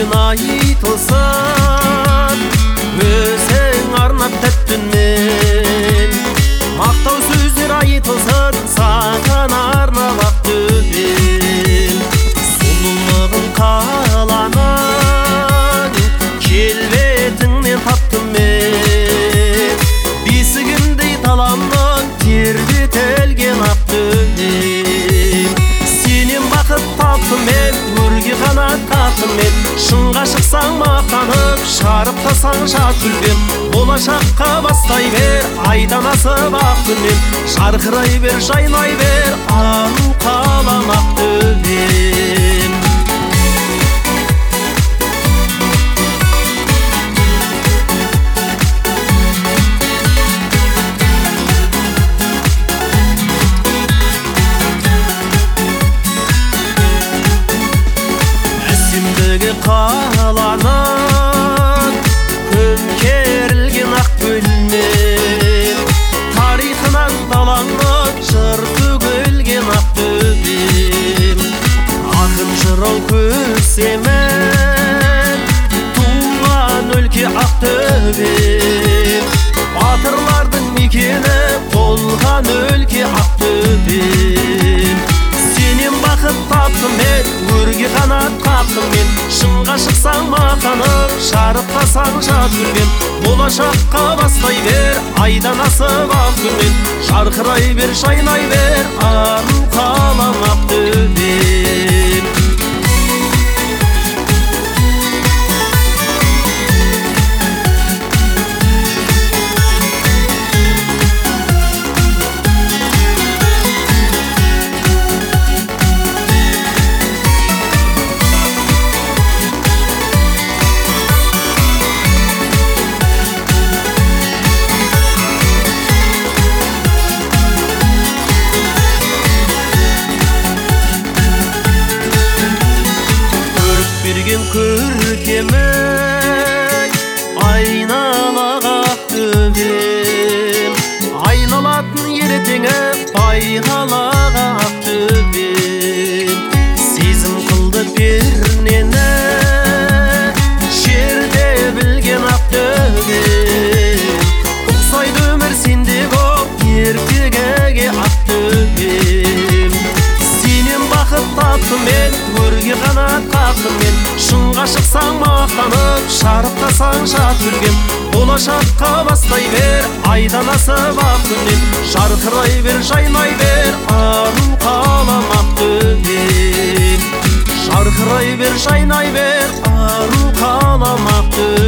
күн айтылсын, өзің арнап тәттінмен. Мақтау сөздер айтылсын, саған арнап ақтөбем. Сұлулығың қаланың келбетіңнен таптым мен. Бесігімдей таламның тербетілген ақтөбем. Сенен бақыт таптым мен, өрге қанат қақтым мен. Шыңға шықсаң мақтанып, шарықтасаң жат күлбем. Болашаққа бастай бер, айдан асып ақ күнмен. Жарқырай бер, жайнай бер, ару қалам ақтөбем. Қаланың көмкерілген ақ көлмен, тарихынан далаңның жыр төгілген ақтөбем. Ақын жырау көсемін, туған өлке ақтөбем. Батырлардың мекені болған өлке ақтөбем. Сенен бақыт таптым мен, өрге қанат қақтым мен. Шыңға шықсаң мақтанып, шарықтасаң жат күлбем. Болашаққа бастай бер, айдан асып ақ күнмен. Жарқырай бер, жайнай бер, ару қалам ақтөбем. Көркемің айналаға ақтөбем. Айналатын ертеңі байғалаға ақтөбем. Сезім қылды пернені жерде білген ақтөбем. Ұқсайды өмір сенде көп ертегіге ақтөбем. Сенен бақыт таптым мен, өрге қанат қақтым мен. Шыңға шықсаң мақтанып, шарықтасаң жат күлгем. Болашаққа бастай бер, айдан асып ақ күннен. Жарқырай бер, жайнай бер, ару қалам ақтөбем. Жарқырай бер, жайнай бер, ару қалам ақтөбем.